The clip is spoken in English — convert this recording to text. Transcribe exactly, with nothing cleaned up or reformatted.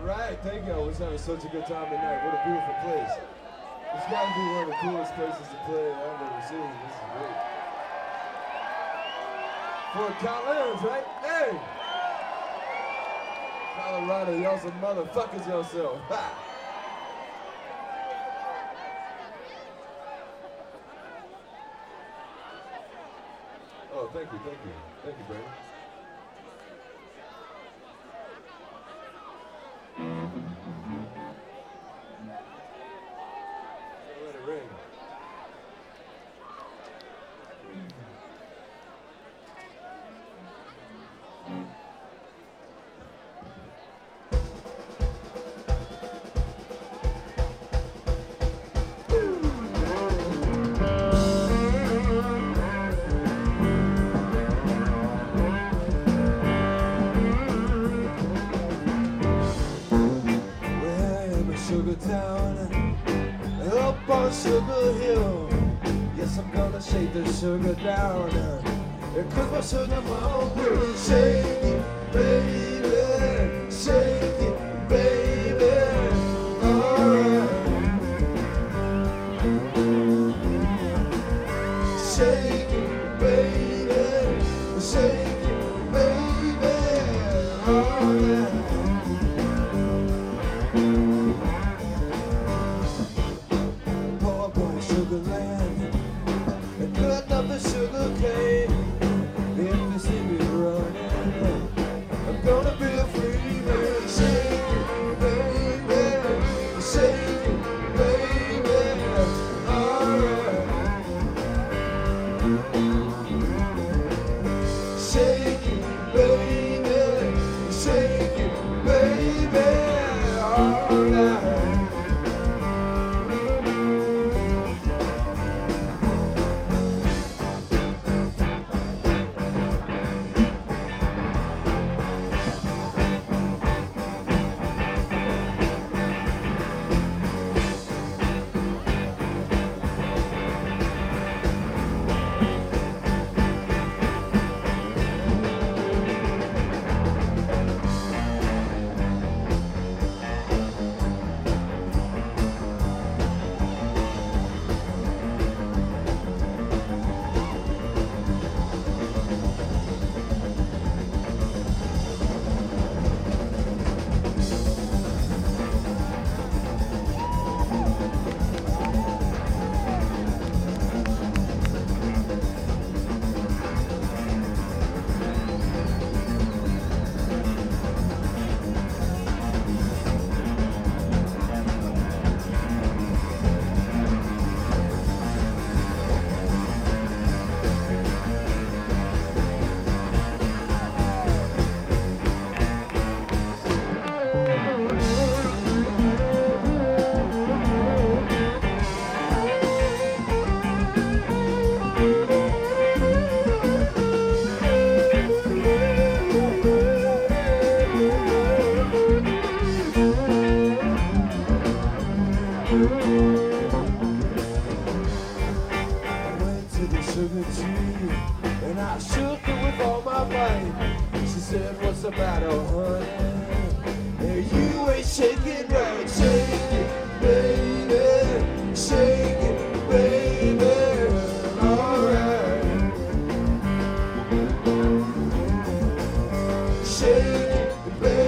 right, thank you. I was having such a good time tonight. What a beautiful place. It's got to be one of the coolest places to play I've ever seen. This is great. Fort Collins, right? Hey! Colorado, y'all some motherfuckers yourself. Ha! Oh, thank you, thank you. Thank you, Brandon. Let it ring. Sugar town, up on Sugar Hill. Yes, I'm gonna shake the sugar down, cause my sugar mama will shake it, baby, shake it, baby, alright. Shake it, baby, shake it, baby, alright. Sugarland, and cut up the sugar cane. If you see me running, I'm gonna be a free man. Shake it, baby, shake it, baby, alright. Shake it, baby, shake it, baby, alright. And I shook it with all my might. She said, what's the matter, honey? Hey, you ain't shaking right. Shake it, baby, shake it, baby, alright. Shake it, baby.